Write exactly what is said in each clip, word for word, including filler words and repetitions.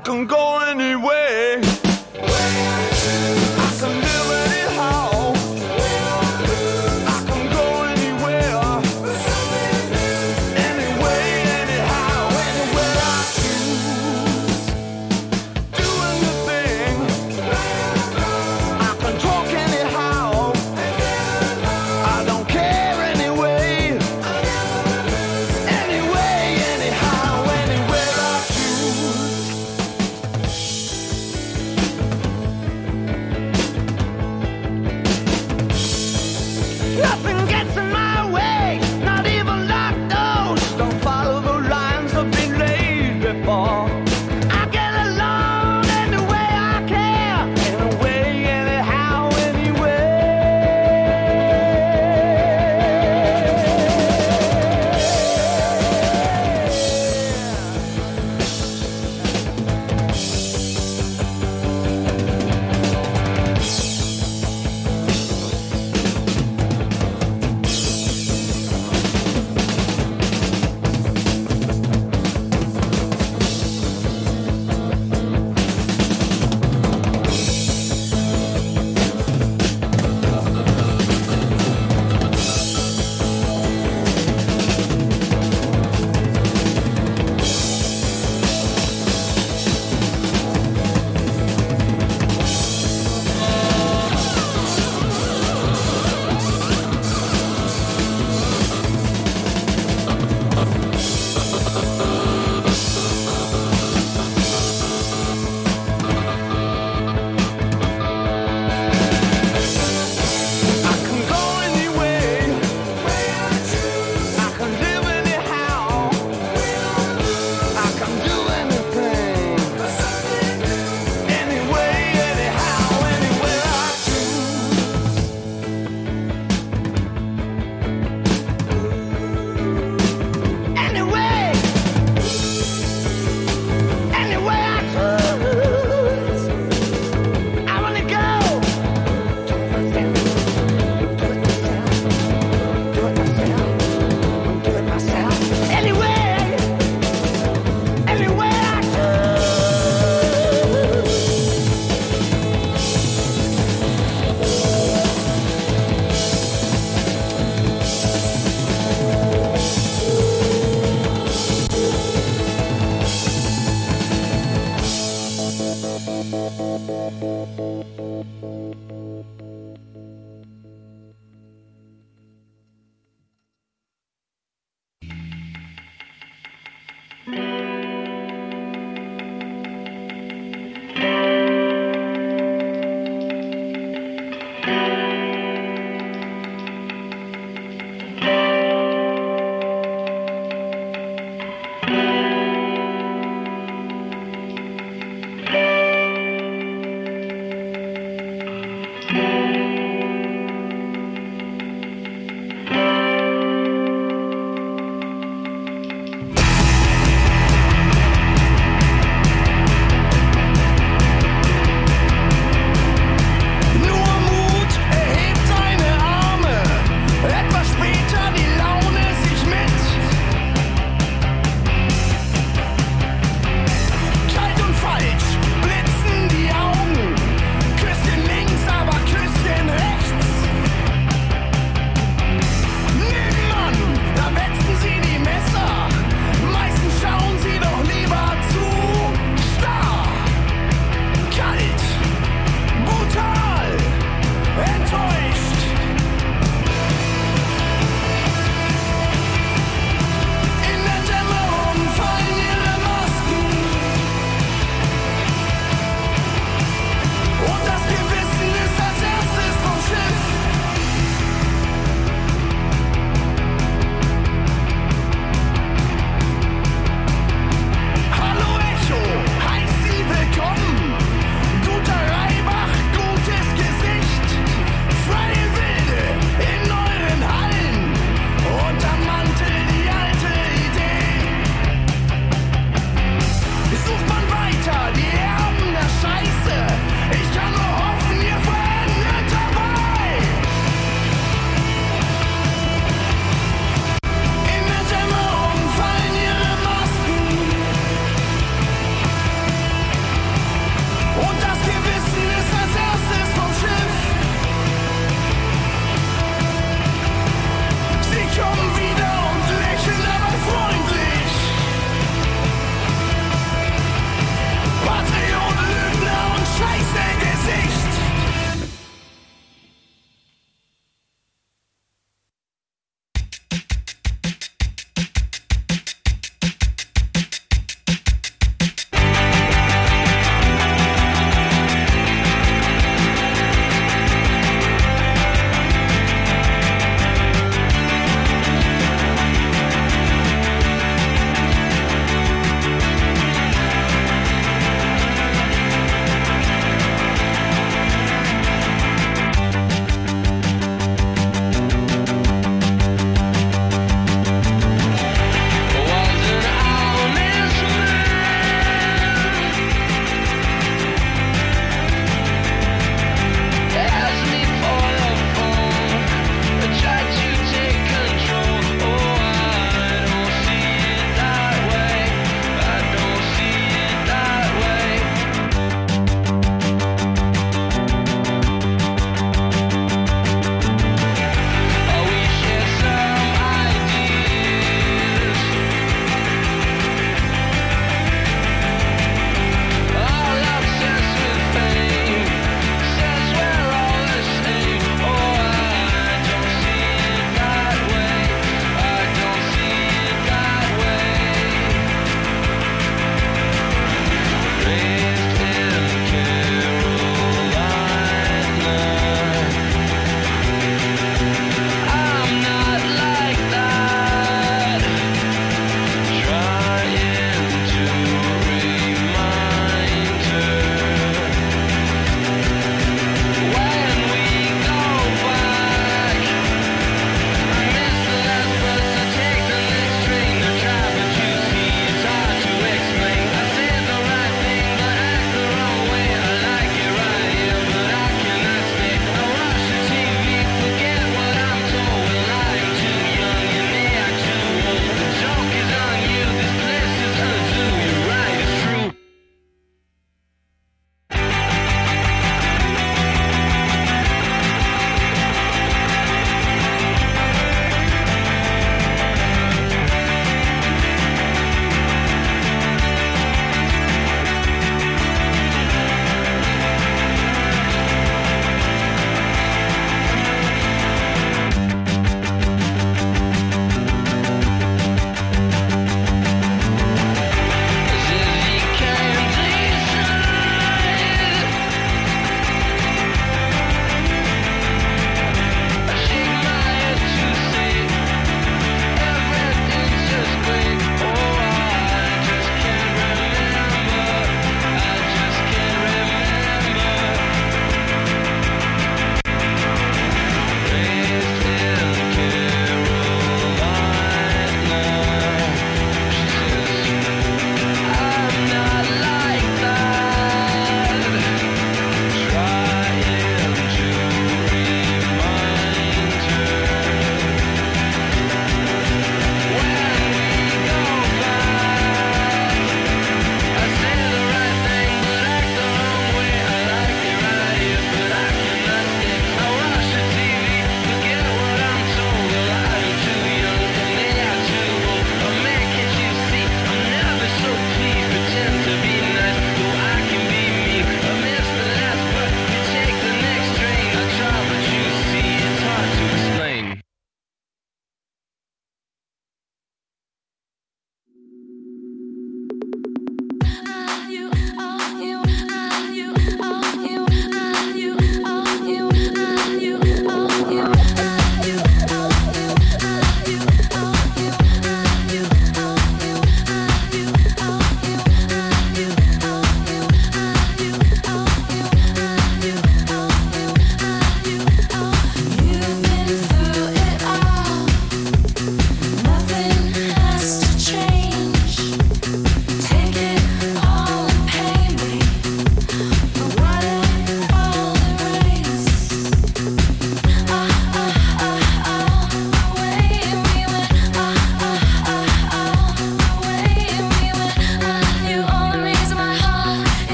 can go anywhere. I can live anyhow. I can go anywhere. Anyway, anyhow, anywhere I choose. Doing the thing. I can talk anyhow. I don't care anyway. Anyway, anyhow, anywhere I choose. Nothing gets in my way, not even locked doors. Don't follow the lines that have been laid before. I get along any way I can, anyway, anyhow, anyway.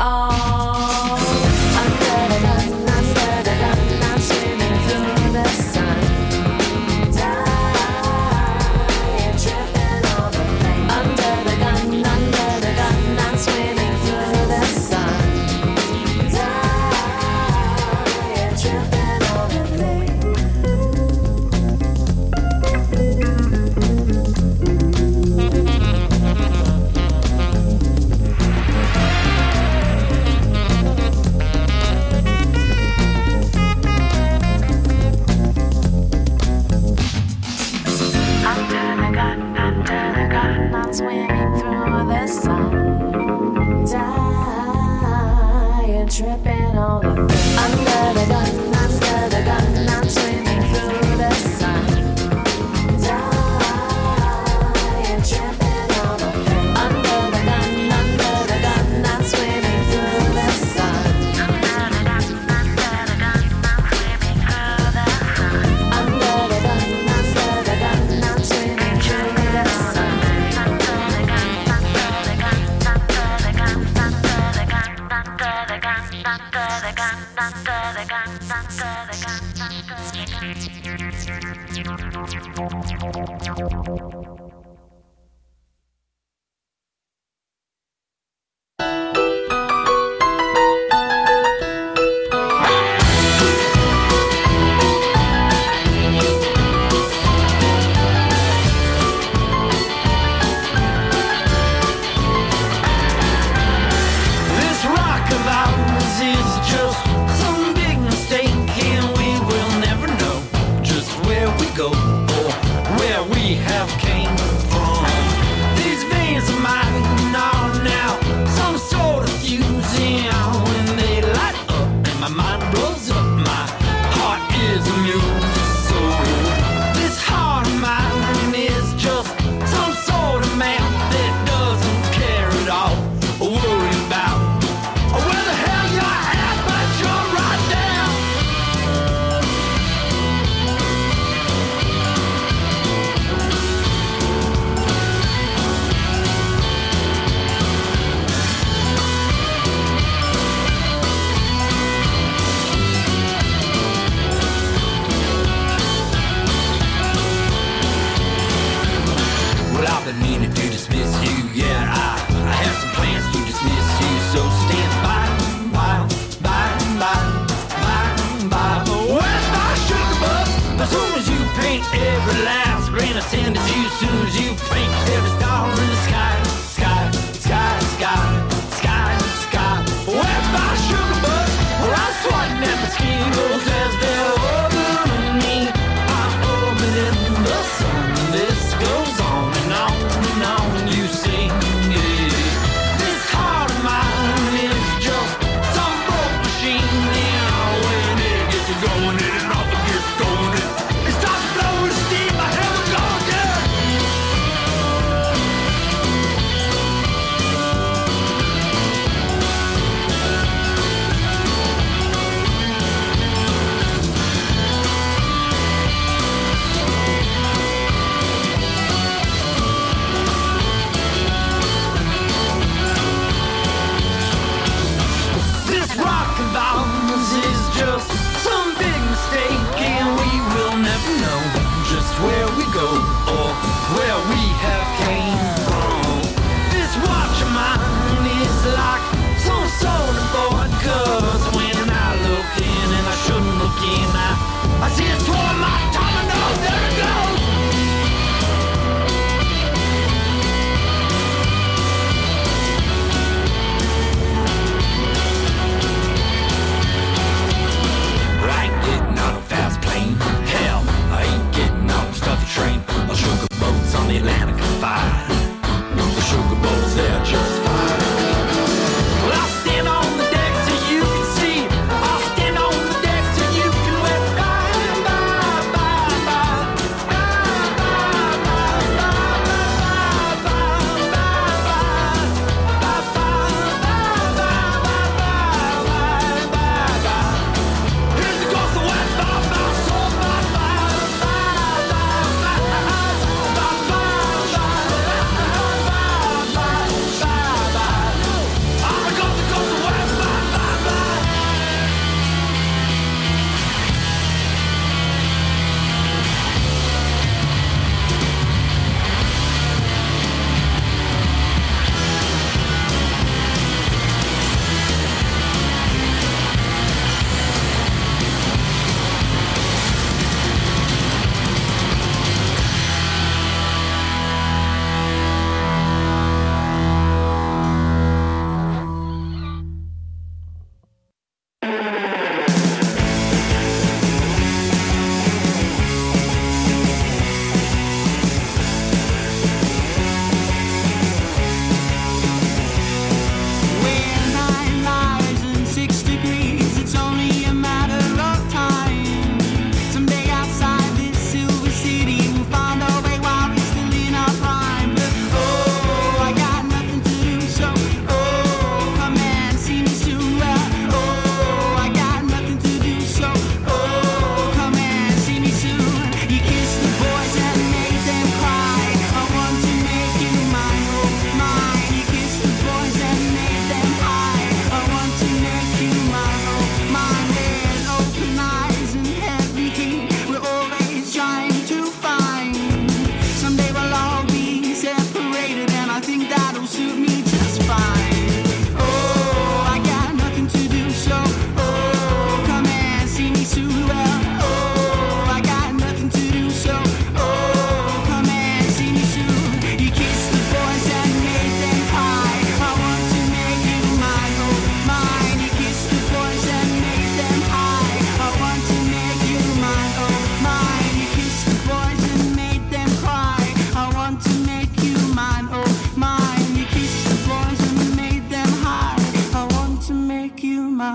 Go or where we have came.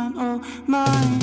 mine, oh mine.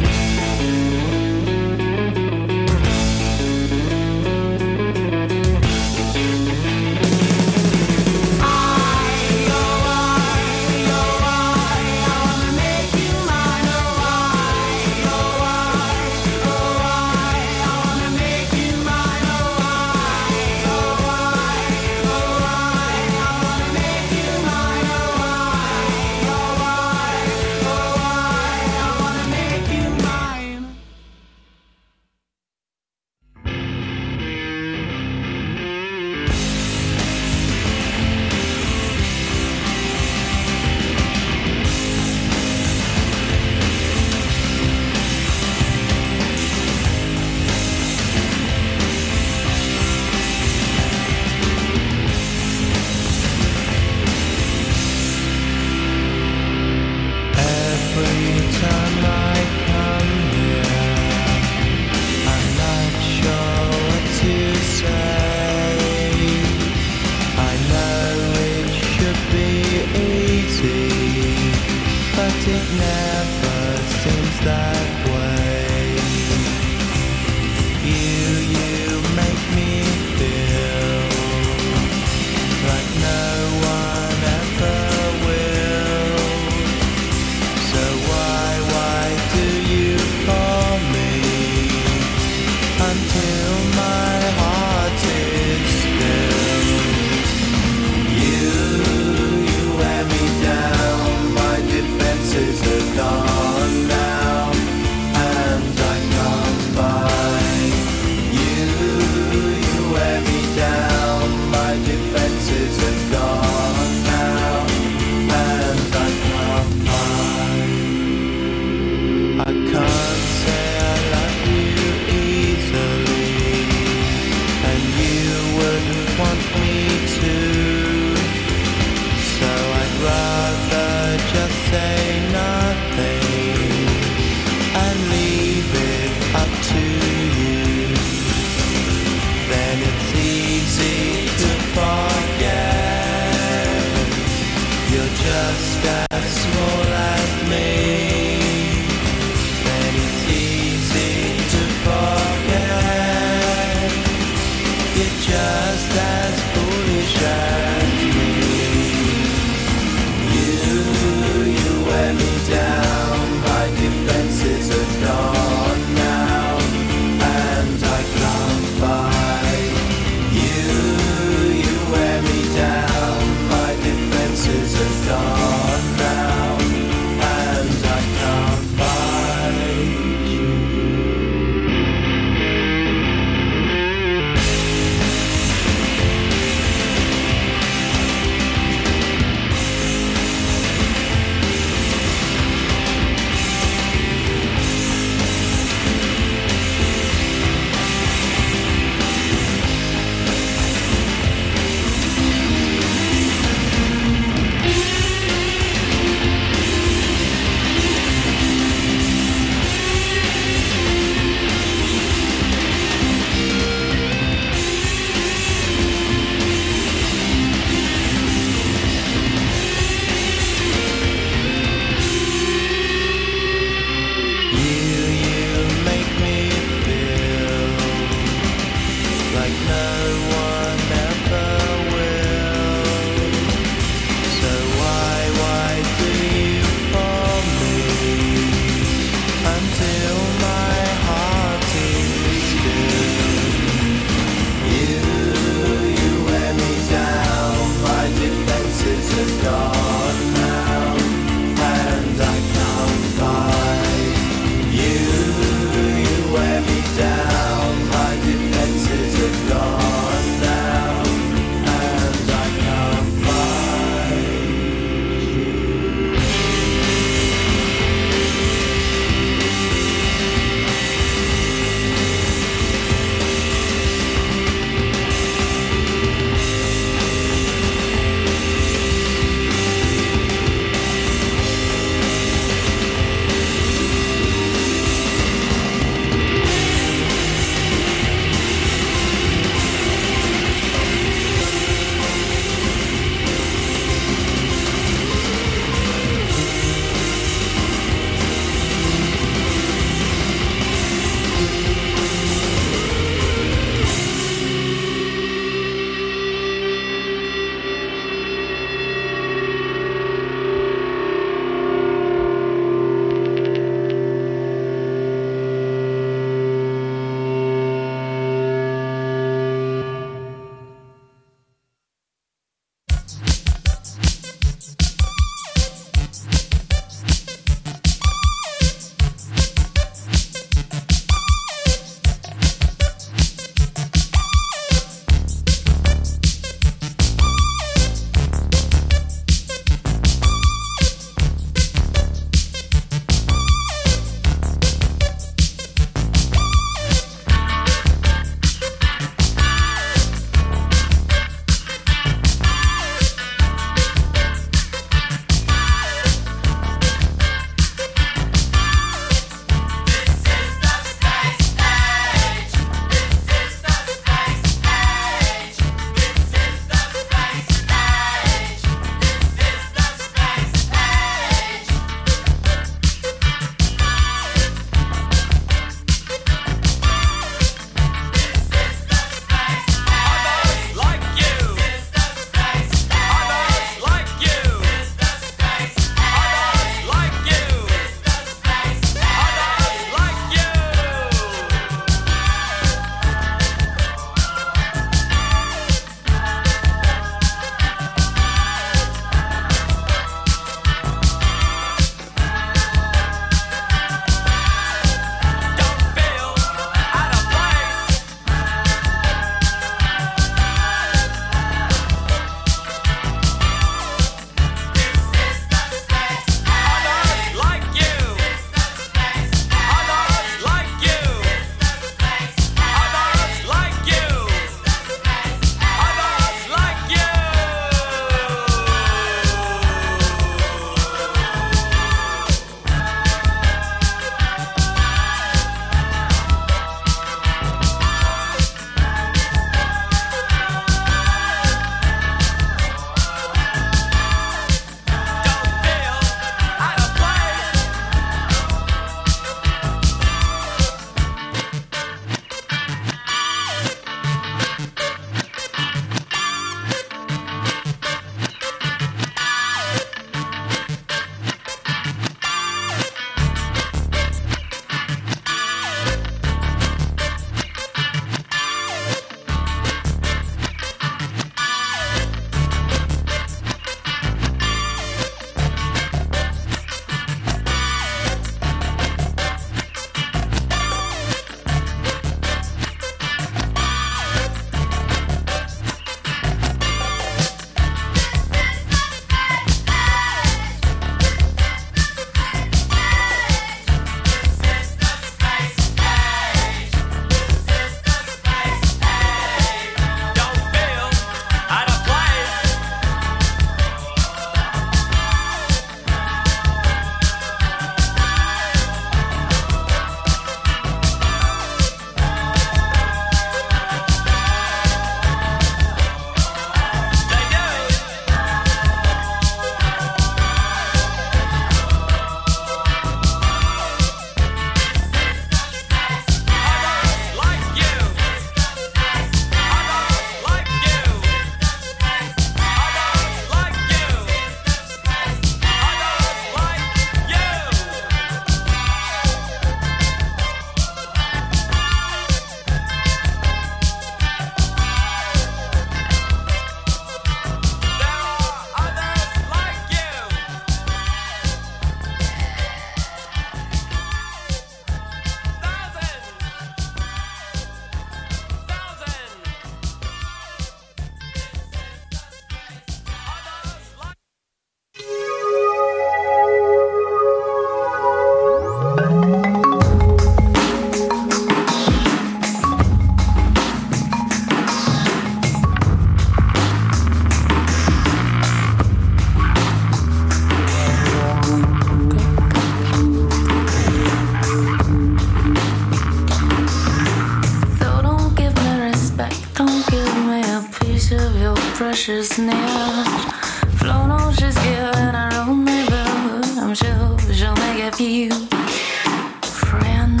she's near. Flow knows she's good and I don't never. I'm sure she'll make a few friends.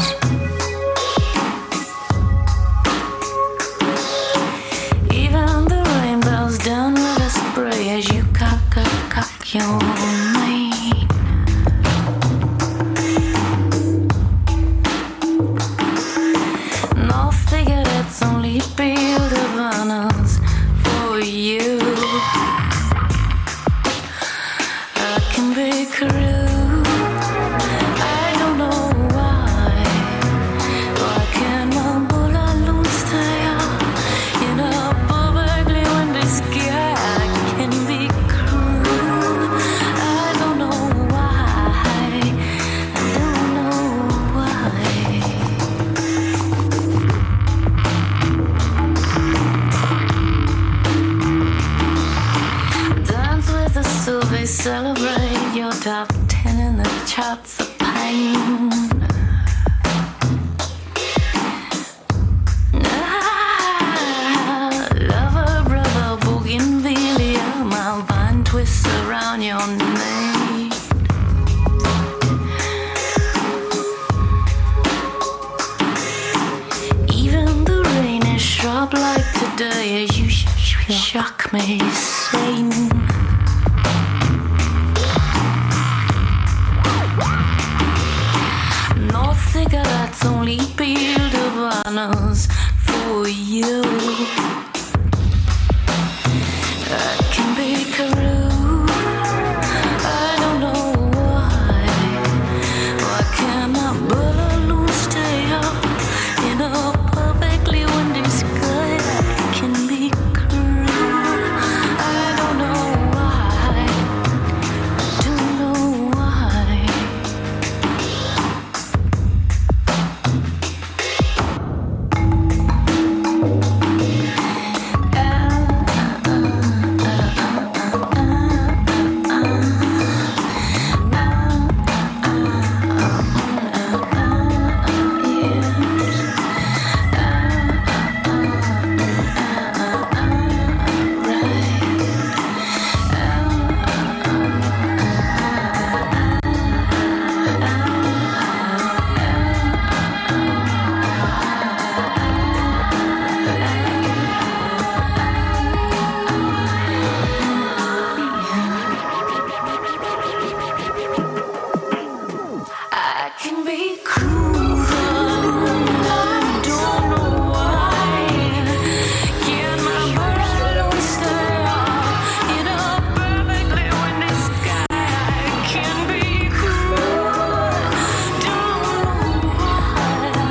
Even the rain bows down with a spray as you cock, cock, cock your mane. No cigarettes, only peeled Havanas for you. I can be cruel, I don't know why. Why can't my bullet stay up in a perfectly windy sky? I can be cruel, I don't know why. I don't know why. Dance with the Sylvie, celebrate your top ten in the charts of pain. Ah, lover, brother, bougainvillea, my vine twists around your neck. Even the rain is sharp like today as you sh- sh- shock me, Satan. No cigarettes, only peeled Havanas for you. I can be cruel, I don't know why. Why can't my balloon stay up in a perfectly windy sky? I can be cruel, I don't know why. I don't know why. I can be cruel, I don't know why. Can my balloon stay up in a perfectly windy sky? I can be cruel, don't know why.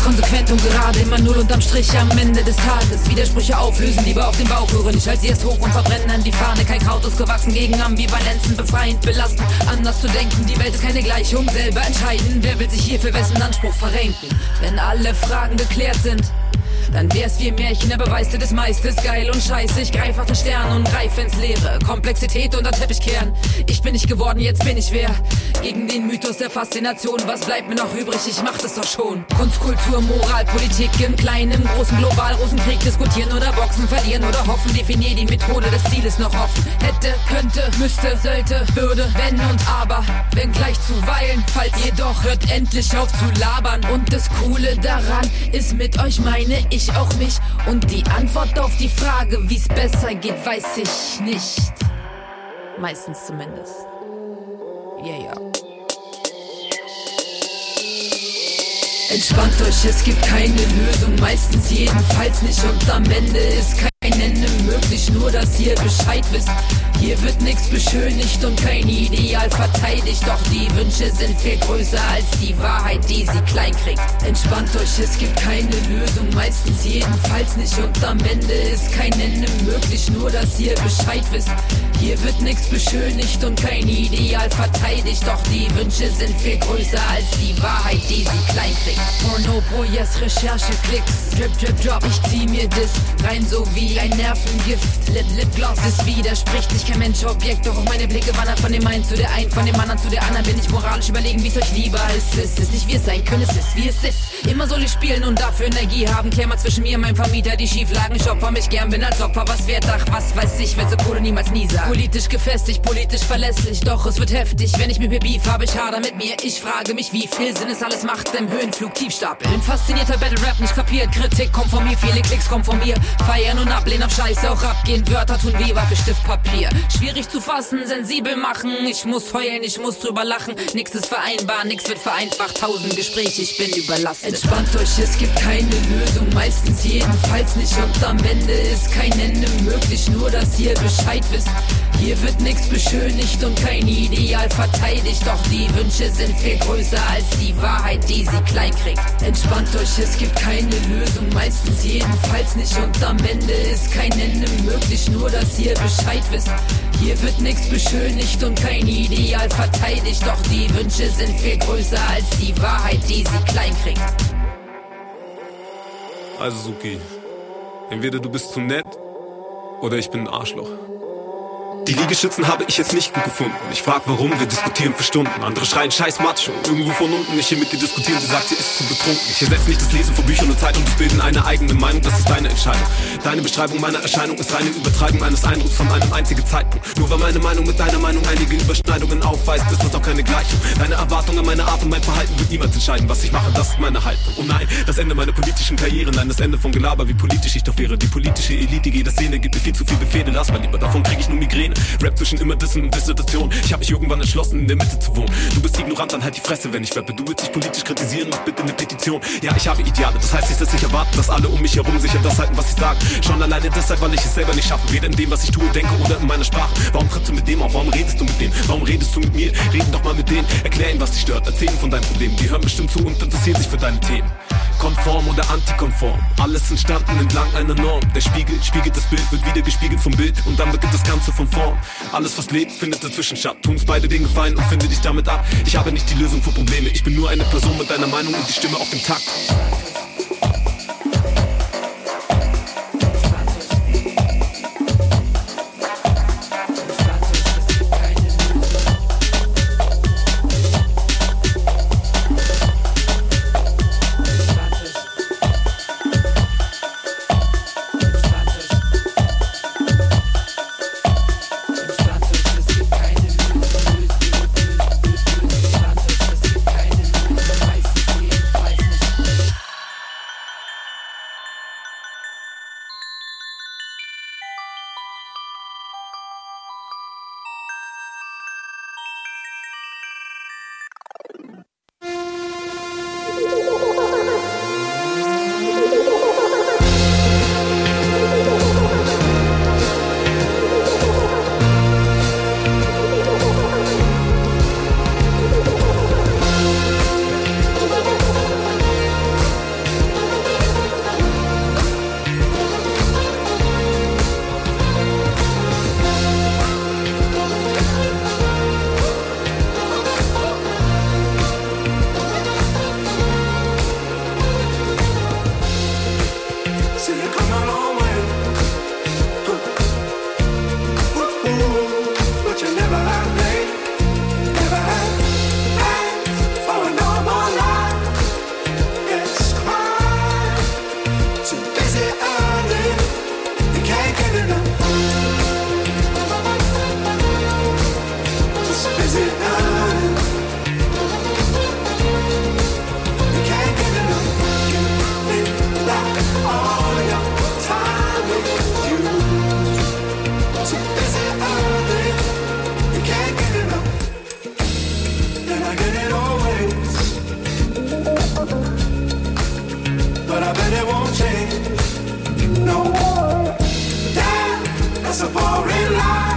konsequent und gerade, immer null unterm Strich am Ende des Tages. Widersprüche auflösen, lieber auf den Bauch hören. Ich halte sie erst hoch und verbrenne an die Fahne. Kein Kraut ist gewachsen gegen Ambivalenzen, befreiend, belastend. Anders zu denken, die Welt ist keine Gleichung. Selber entscheiden, wer will sich hier für wessen Anspruch verrenken. Wenn alle Fragen geklärt sind, dann wär's wie ein Märchen, der Beweis des Meisters. Geil und scheiße, ich greif auf den Stern und greif ins Leere. Komplexität unter Teppich kehren. Ich bin nicht geworden, jetzt bin ich wer. Gegen den Mythos der Faszination. Was bleibt mir noch übrig? Ich mach das doch schon. Kunst, Kultur, Moral, Politik im Kleinen, im Großen, global, Rosenkrieg. Diskutieren oder boxen, verlieren oder hoffen. Definier die Methode, das Ziel ist noch offen. Hätte, könnte, müsste, sollte, würde, wenn und aber. Wenn gleich zuweilen, falls jedoch hört endlich auf zu labern. Und das Coole daran ist, mit euch meine ich auch mich. Und die Antwort auf die Frage, wie's besser geht, weiß ich nicht. Meistens zumindest. Yeah, yeah. Entspannt euch, es gibt keine Lösung, meistens jedenfalls nicht. Und am Ende ist kein Ende möglich, nur dass ihr Bescheid wisst. Hier wird nix beschönigt und kein Ideal verteidigt. Doch die Wünsche sind viel größer als die Wahrheit, die sie klein kriegt. Entspannt euch, es gibt keine Lösung, meistens jedenfalls nicht. Und am Ende ist kein Ende möglich, nur dass ihr Bescheid wisst. Hier wird nix beschönigt und kein Ideal verteidigt. Doch die Wünsche sind viel größer als die Wahrheit, die sie klein kriegt. Porno, Pro, yes, Recherche, Klicks, Drip, Drip, Drop, ich zieh mir das rein so wie ein Nervengift. Lip, Lip, Gloss, es widerspricht sich kein Mensch, Objekt. Doch auch meine Blicke wandern von dem einen zu der einen, von dem anderen zu der anderen. Bin ich moralisch überlegen, wie's euch lieber ist. Es ist nicht wie es sein können, es ist wie es ist. Immer soll ich spielen und dafür Energie haben. Klär mal zwischen mir und meinem Vermieter die Schieflagen. Ich opfer mich gern, bin als Opfer was wert. Ach, was weiß ich, werde so Kohle niemals nie sagen. Politisch gefestigt, politisch verlässlich, doch es wird heftig, wenn ich mit mir Beef habe. Ich hader mit mir, ich frage mich, wie viel Sinn es alles macht im Höhenflug, Tiefstapel. Bin faszinierter Battle-Rap, nicht kapiert. Kritik kommt von mir, viele Klicks kommen von mir. Feiern und ablehnen, auf Scheiße auch abgehen. Wörter tun weh, Waffe, Stift, Papier. Schwierig zu fassen, sensibel machen. Ich muss heulen, ich muss drüber lachen. Nix ist vereinbar, nix wird vereinfacht. Tausend Gespräche, ich bin überlastet. Entspannt euch, es gibt keine Lösung, meistens jedenfalls nicht. Und am Ende ist kein Ende möglich, nur dass ihr Bescheid wisst. Hier wird nix beschönigt und kein Ideal verteidigt. Doch die Wünsche sind viel größer als die Wahrheit, die sie klein kriegt. Entspannt euch, es gibt keine Lösung, meistens jedenfalls nicht. Und am Ende ist kein Ende möglich, nur dass ihr Bescheid wisst. Hier wird nix beschönigt und kein Ideal verteidigt. Doch die Wünsche sind viel größer als die Wahrheit, die sie klein kriegt. Also Suki, entweder du bist zu nett oder ich bin ein Arschloch. Die Liegestützen habe ich jetzt nicht gut gefunden. Ich frag warum, wir diskutieren für Stunden. Andere schreien scheiß Macho, irgendwo von unten. Ich hier mit dir diskutieren, sie sagt, sie ist zu betrunken. Ich ersetze nicht das Lesen von Büchern und Zeitungen, das bilden eine eigene Meinung, das ist deine Entscheidung. Deine Beschreibung meiner Erscheinung ist reine Übertreibung eines Eindrucks von einem einzigen Zeitpunkt. Nur weil meine Meinung mit deiner Meinung einige Überschneidungen aufweist, ist das auch keine Gleichung. Deine Erwartungen, meine Art und mein Verhalten wird niemals entscheiden, was ich mache, das ist meine Haltung. Oh nein, das Ende meiner politischen Karriere, nein, das Ende von Gelaber, wie politisch ich doch wäre. Die politische Elite, jede Szene gibt mir viel zu viel Befehle, lass mal lieber, davon krieg ich nur Migräne. Rap zwischen immer Dissen und Dissertation. Ich hab mich irgendwann entschlossen, in der Mitte zu wohnen. Du bist ignorant, dann halt die Fresse, wenn ich rappe. Du willst dich politisch kritisieren, mach bitte eine Petition. Ja, ich habe Ideale, das heißt nicht, dass ich erwarte, dass alle um mich herum sich an das halten, was ich sage. Schon alleine deshalb, weil ich es selber nicht schaffe. Weder in dem, was ich tue, denke oder in meiner Sprache. Warum trittst du mit dem auf? Warum redest du mit dem? Warum redest du mit mir? Reden doch mal mit denen. Erklär ihnen, was dich stört. Erzähl ihnen von deinen Problemen. Die hören bestimmt zu und interessieren sich für deine Themen. Konform oder antikonform, alles entstanden entlang einer Norm. Der Spiegel spiegelt das Bild, wird wieder gespiegelt vom Bild und dann beginnt das Ganze von vorn. Alles was lebt, findet dazwischen statt. Tu uns beide den Gefallen und finde dich damit ab. Ich habe nicht die Lösung für Probleme, ich bin nur eine Person mit deiner Meinung und die Stimme auf dem Takt. Life.